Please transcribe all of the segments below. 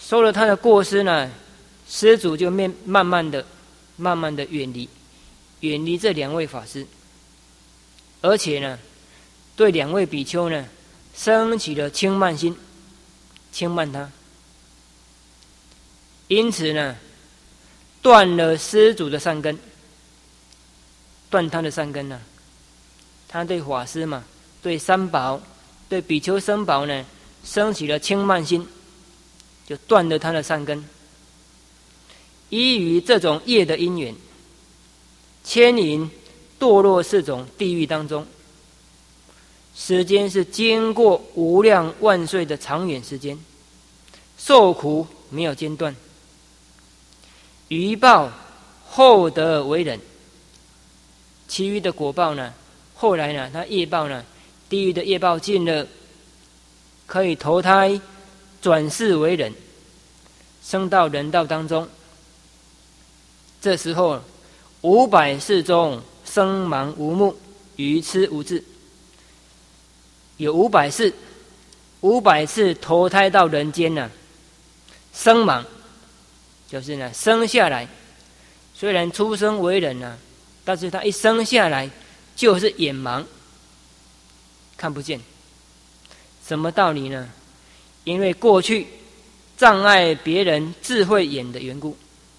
受了他的过失呢，施主就慢慢的远离这两位法师，而且呢，对两位比丘呢，生起了轻慢心，轻慢他，因此呢，断了施主的善根，断他的善根呢，他对法师嘛，对三宝，对比丘僧宝呢，生起了轻慢心，就断了他的善根。依于这种业的因缘，牵引堕落4种地狱当中，时间是经过无量万岁的长远时间，受苦没有间断，余报后得为人，其余的果报呢，后来呢，他业报呢，地狱的业报尽了，可以投胎转世为人，升到人道当中。这时候500世中生盲无目，愚痴无智，有500次投胎到人间呢，生盲就是呢，生下来虽然出生为人呢，但是他一生下来就是眼盲，看不见。什么道理呢？因为过去障碍别人智慧眼的缘故，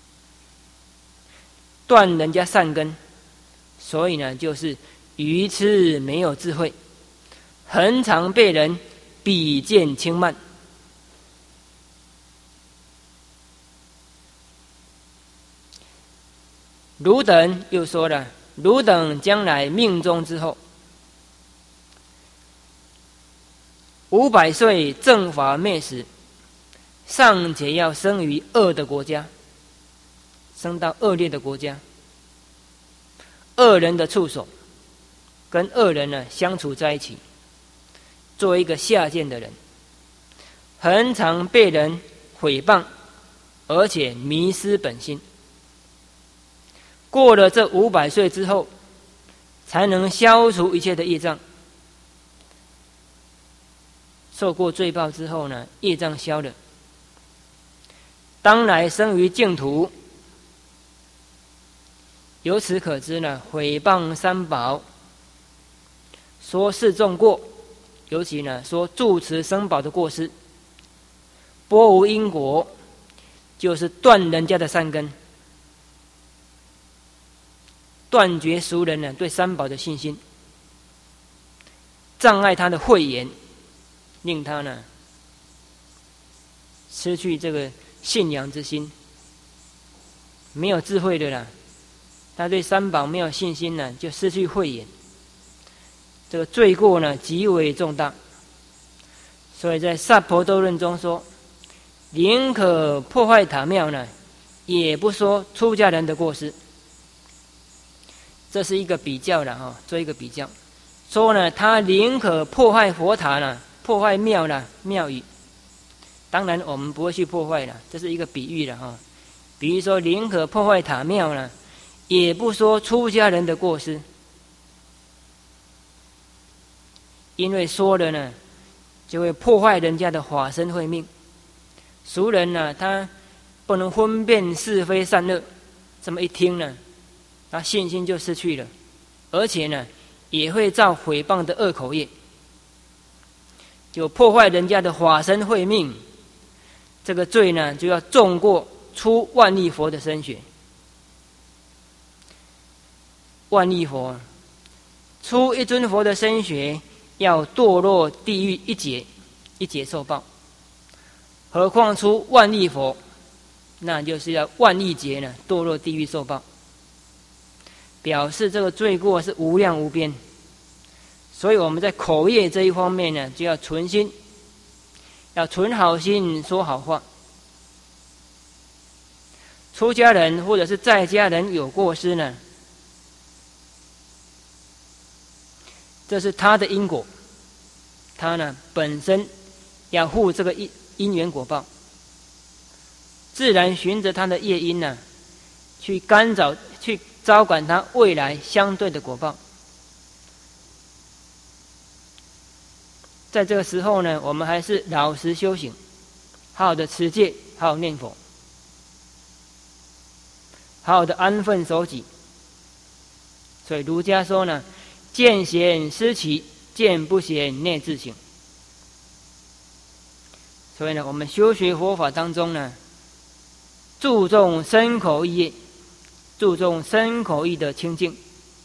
断人家善根，所以呢，就是愚痴没有智慧，很常被人比肩轻慢。汝等又说了，汝等将来命终之后，500岁正法灭时，尚且要生于恶的国家，生到恶劣的国家，恶人的处所，跟恶人呢相处在一起，做一个下贱的人，很常被人毁谤，而且迷失本心。过了这500岁之后，才能消除一切的业障。受过罪报之后呢，业障消了，当来生于净土。由此可知呢，毁谤三宝，说示众过，尤其呢说住持僧宝的过失，波无因果，就是断人家的善根，断绝俗人呢对三宝的信心，障碍他的慧眼，令他呢失去这个信仰之心，没有智慧的啦，他对三宝没有信心呢，就失去慧眼，这个罪过呢极为重大。所以在萨婆多论中说，宁可破坏塔庙呢，也不说出家人的过失。这是一个比较了哈，做一个比较，说呢，他宁可破坏佛塔呢，破坏庙呢，庙宇。当然我们不会去破坏了，这是一个比喻了哈。比如说宁可破坏塔庙呢，也不说出家人的过失，因为说了呢，就会破坏人家的法身慧命。俗人呢，他不能分辨是非善恶，这么一听呢，他信心就失去了，而且呢，也会造毁谤的恶口业，就破坏人家的法身慧命。这个罪呢，就要重过出万亿佛的身血。万亿佛出一尊佛的身血，要堕落地狱一劫受报，何况出万亿佛，那就是要万亿劫呢堕落地狱受报，表示这个罪过是无量无边。所以我们在口业这一方面呢，就要存心，要存好心说好话。出家人或者是在家人有过失呢，这是他的因果，他呢本身要负这个因缘果报，自然循着他的业因呢，去干扰、去招感他未来相对的果报。在这个时候呢，我们还是老实修行，好好的持戒，好好好念佛，好好的安分守己。所以儒家说呢，见贤思齐，见不贤内自省。所以呢，我们修学佛法当中呢，注重身口意业，注重身口意的清净，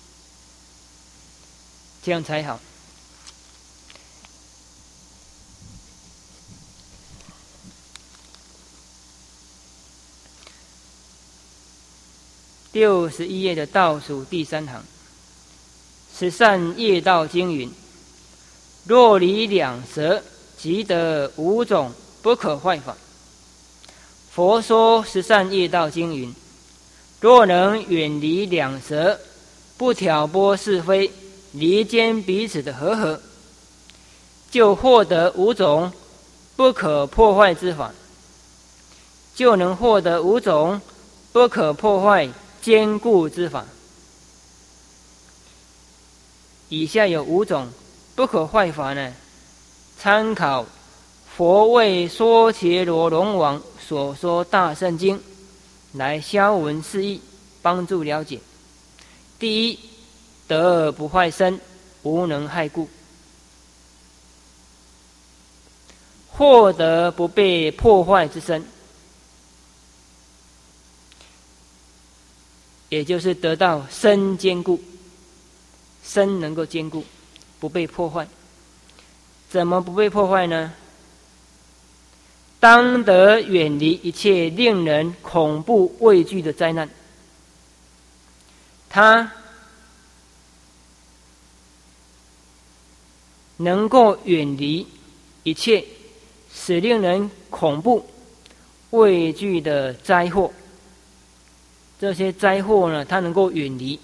这样才好。61页的倒数第3行，十善业道经云：若离两舌，即得5种不可坏法。佛说十善业道经云：若能远离两舌，不挑拨是非，离间彼此的和合，就获得5种不可破坏之法，就能获得5种不可破坏坚固之法。以下有5种不可坏法呢，参考佛为娑伽罗龙王所说大圣经来消文释义，帮助了解。第一，得而不坏身，无能害故，获得不被破坏之身，也就是得到身坚固，身能够坚固，不被破坏。怎么不被破坏呢？当得远离一切令人恐怖畏惧的灾难。他能够远离一切使令人恐怖畏惧的灾祸，这些灾祸呢，他能够远离，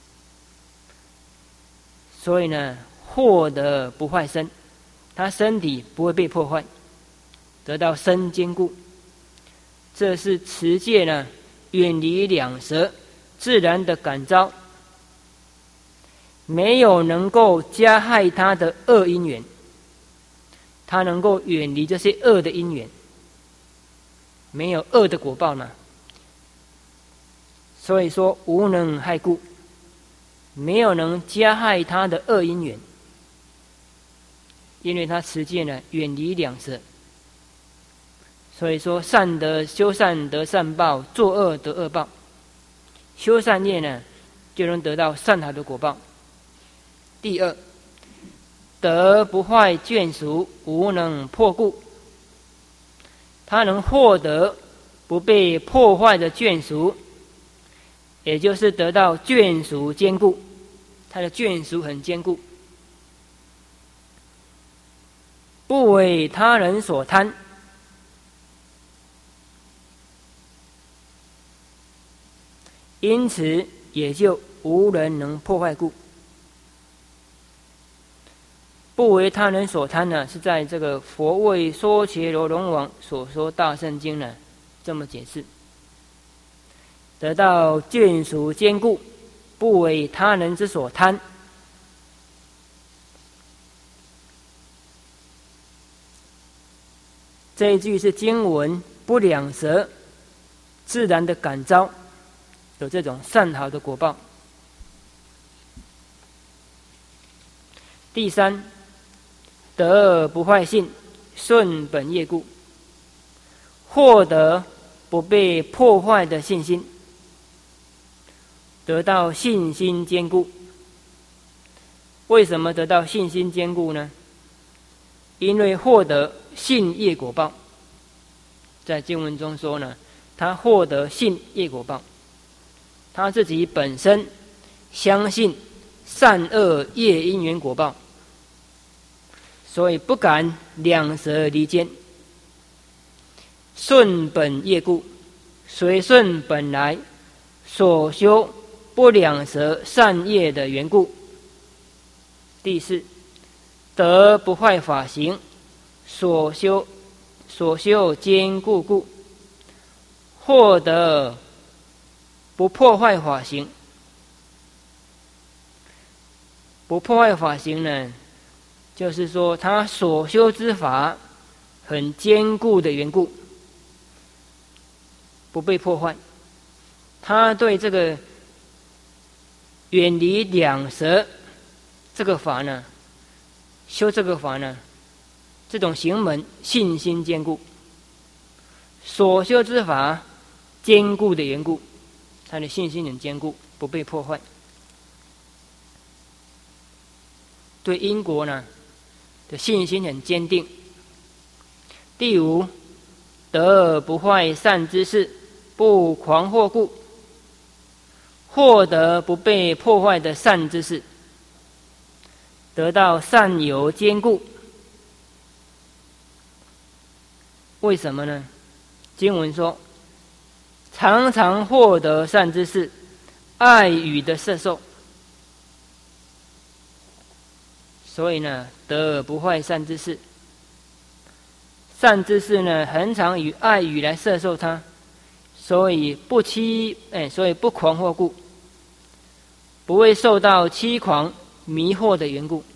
所以呢，获得不坏身，他身体不会被破坏，得到身坚固。这是持戒呢，远离两舌自然的感召，没有能够加害他的恶因缘，他能够远离这些恶的因缘，没有恶的果报呢。所以说无能害故，没有能加害他的恶因缘，因为他持戒呢，远离两舌。所以说善得修善得善报，作恶得恶报。修善业呢，就能得到善好的果报。第二，得不坏眷属，无能破故，他能获得不被破坏的眷属，也就是得到眷属坚固，他的眷属很坚固，不为他人所贪，因此也就无人能破坏故。不为他人所贪呢，是在这个佛为娑伽罗龙王所说大圣经呢这么解释，得到眷属坚固，不为他人之所贪。这一句是经文不两舌自然的感召，有这种善好的果报。第三，得而不坏性，顺本业故，获得不被破坏的信心，得到信心坚固。为什么得到信心坚固呢？因为获得信业果报。在经文中说呢，他获得信业果报，他自己本身相信善恶业因缘果报，所以不敢两舌离间，顺本业故，随顺本来所修不两舌善业的缘故。第四，得不坏法行，所修坚固故，获得不破坏法行。不破坏法行呢，就是说他所修之法很坚固的缘故， 不被破坏。他对这个远离两舌这个法呢，修这个法呢，这种行门信心坚固，所修之法坚固的缘故，他的信心很坚固，不被破坏。对因果呢的信心很坚定。第五，得而不坏善知识，不狂惑故，获得不被破坏的善知识，得到善有坚固。为什么呢？经文说，常常获得善知识，爱语的摄受。所以呢，得而不坏善知识。善知识呢，很常以爱语来摄受他，所以所以不狂惑故，不会受到欺狂迷惑的缘故。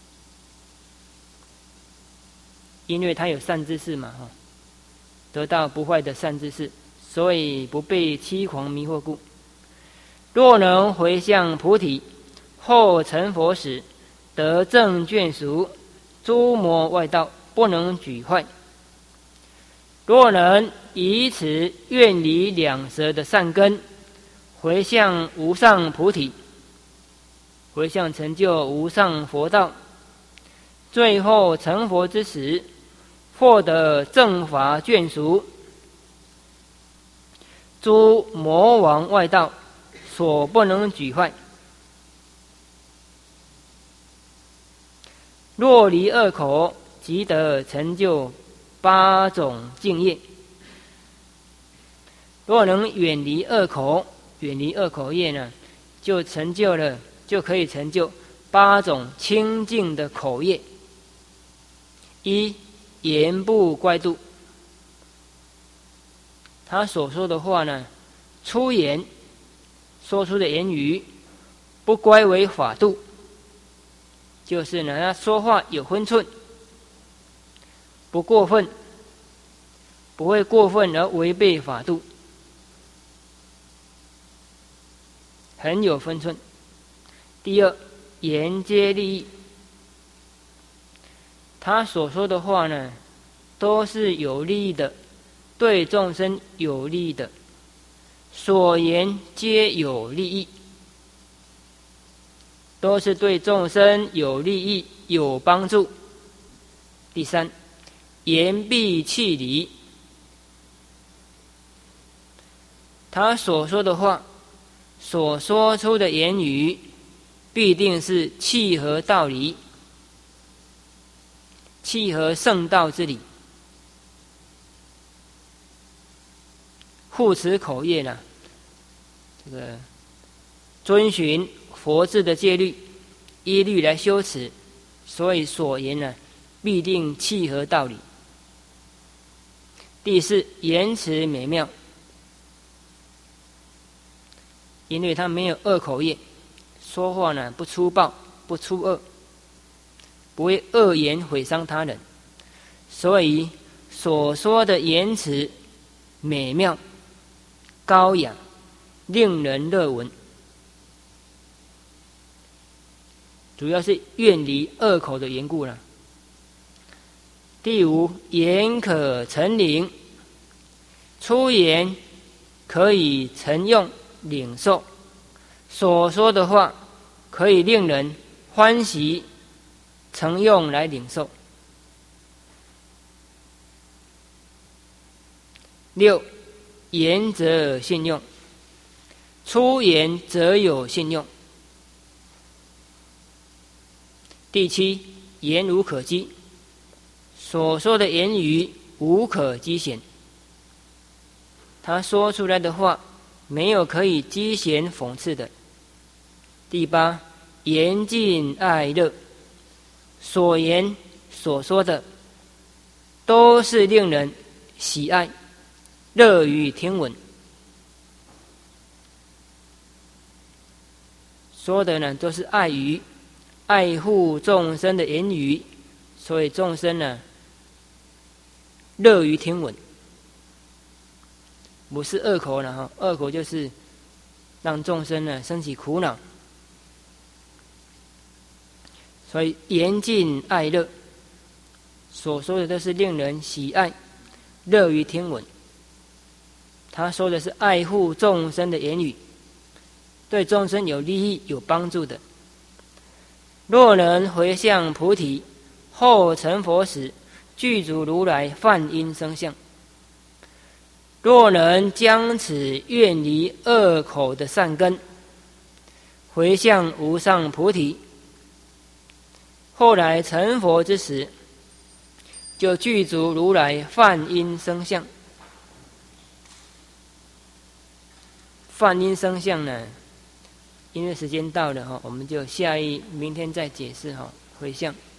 因为他有善知识嘛，得到不坏的善知识，所以不被欺狂迷惑故。若能回向菩提，后成佛时，得正眷属，诸魔外道不能举坏。若能以此愿离两舌的善根，回向无上菩提，回向成就无上佛道，最后成佛之时，获得正法眷属，诸魔王外道所不能举坏。若离恶口，即得成就8种净业。若能远离恶口，远离恶口业呢，就可以成就8种清净的口业。一，言不乖度。他所说的话呢，出言说出的言语不乖违法度，就是呢，他说话有分寸，不过分，不会过分而违背法度，很有分寸。第二，言皆利益。他所说的话呢，都是有利益的，对众生有利益的，所言皆有利益，都是对众生有利益、有帮助。第三，言必契理。他所说的话，所说出的言语，必定是契合道理，契合圣道之理。护持口业呢，这个遵循佛制的戒律，依律来修持，所以所言呢，必定契合道理。第四，言辞美妙。因为他没有恶口业，说话呢不粗暴，不粗恶，不会恶言毁伤他人，所以所说的言辞美妙、高雅，令人乐闻。主要是远离恶口的缘故了。第五，言可成领。出言可以成用领受，所说的话可以令人欢喜成用来领受。六，言则信用。出言则有信用。第七，言无可讥。所说的言语无可讥嫌，他说出来的话没有可以讥嫌讽刺的。第八，言尽爱乐。所言所说的都是令人喜爱，乐于听闻。说的呢都是爱语，爱护众生的言语，所以众生呢乐于听闻。 不是恶口了哈，恶口就是让众生呢生起苦恼。所以严禁爱乐，所说的都是令人喜爱、乐于听闻。他说的是爱护众生的言语，对众生有利益、有帮助的。若能回向菩提，后成佛时，具足如来梵音声相。若能将此远离恶口的善根，回向无上菩提，后来成佛之时，就具足如来梵音声相。梵音声相呢，因为时间到了哈，我们就明天再解释哈回向。